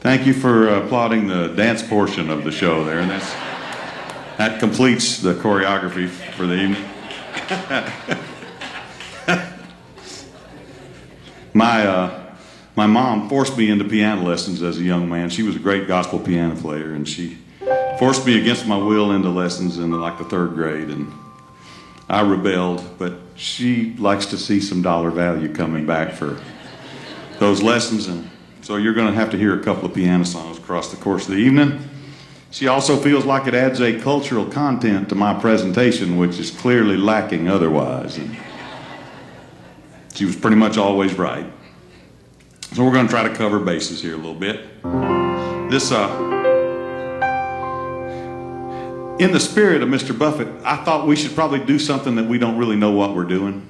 Thank you for applauding the dance portion of the show there, and that completes the choreography for the evening. My mom forced me into piano lessons as a young man. She was a great gospel piano player, and she forced me against my will into lessons in like the 3rd grade, and I rebelled, but she likes to see some dollar value coming back for those lessons, and so you're going to have to hear a couple of piano songs across the course of the evening. She also feels like it adds a cultural content to my presentation, which is clearly lacking otherwise. And she was pretty much always right. So we're going to try to cover bases here a little bit. In the spirit of Mr. Buffett, I thought we should probably do something that we don't really know what we're doing.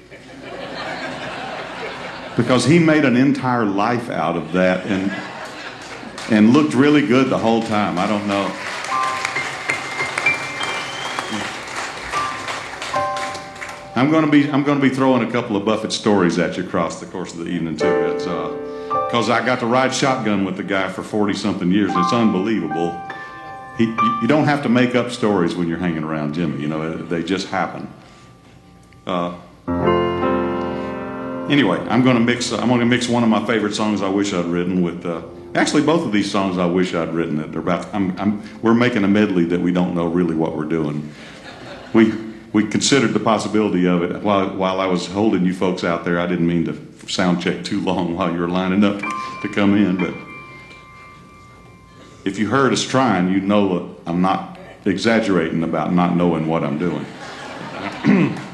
Because he made an entire life out of that and looked really good the whole time. I don't know. I'm going to be throwing a couple of Buffett stories at you across the course of the evening too. It's because I got to ride shotgun with the guy for 40-something years. It's unbelievable. You don't have to make up stories when you're hanging around Jimmy. You know, they just happen. Anyway, I'm going to mix one of my favorite songs I wish I'd written with. Actually, both of these songs I wish I'd written. That they're about. We're making a medley that we don't know really what we're doing. We considered the possibility of it while I was holding you folks out there. I didn't mean to sound check too long while you were lining up to come in, but if you heard us trying, you'd know that I'm not exaggerating about not knowing what I'm doing.